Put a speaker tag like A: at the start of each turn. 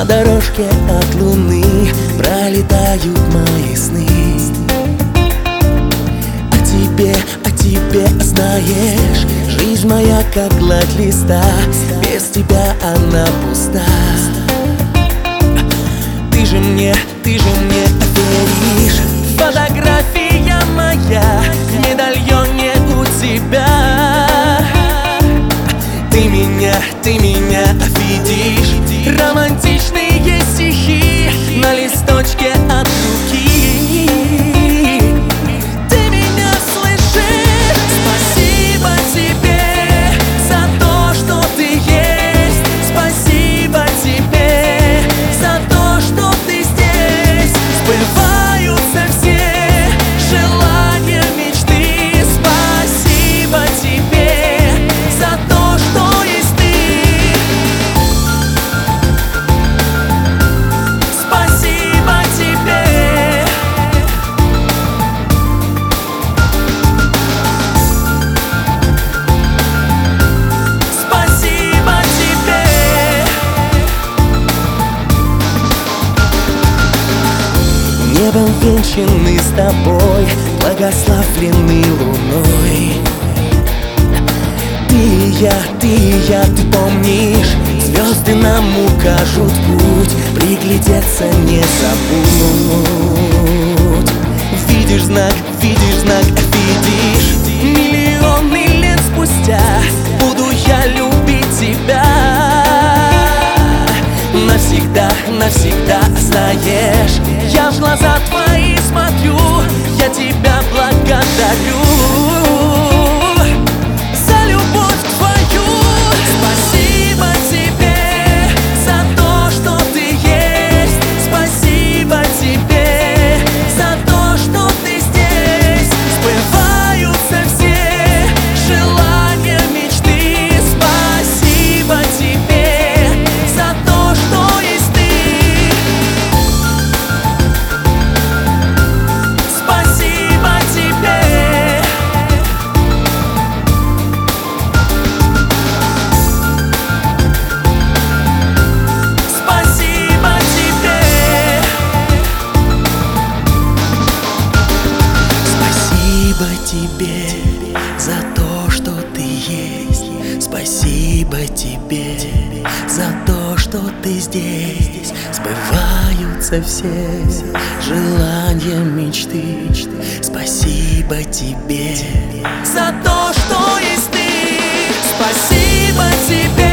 A: По дорожке от луны пролетают мои сны. О тебе знаешь, жизнь моя как гладь листа, без тебя она пуста. Ты же мне веришь, фотография моя в медальоне у тебя. Ты меня видишь, романтичные стихи на листочке от руки. Небом венчаны с тобой, благословлены луной. Ты и я, ты помнишь, звезды нам укажут путь, приглядеться не забудь. Видишь знак, видишь, миллионы лет спустя буду я любить тебя. Навсегда, знаешь, я в глаза твои смотрю, я тебя благодарю за любовь твою. Спасибо тебе за то, что ты есть. Спасибо тебе за то, что ты здесь. Сбываются все желания, мечты. Спасибо тебе за то, что есть ты. Спасибо тебе за то, что ты есть. Спасибо тебе за то, что ты здесь. Сбываются все желания, мечты. Спасибо тебе за то, что есть ты. Спасибо тебе.